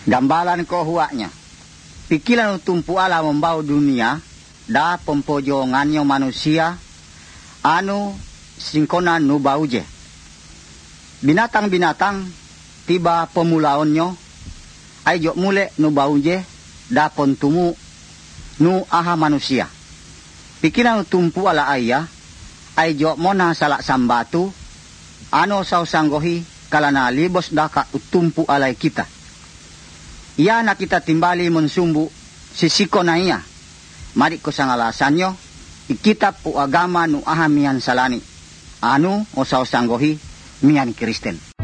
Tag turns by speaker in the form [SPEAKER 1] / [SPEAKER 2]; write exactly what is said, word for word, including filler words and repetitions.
[SPEAKER 1] Gambalan ko huwanya. Pikilan utumpu ala membau dunia, da pempojongannya manusia, anu singkona nu bauje. Binatang-binatang tiba pemulaonnya, ay jok mule nu bauje, da pontumu nu aha manusia. Pikilan utumpu ala ayah, ay jok mona salak sambatu, ano saw sanggohi kalana libos daka utumpu alay kita. Iya na kita timbali mensumbu sisiko na iya. Mari ko sang alasanyo, ikita po agama nu aha miyan salani. Ano o saw sanggohi miyan Kristen.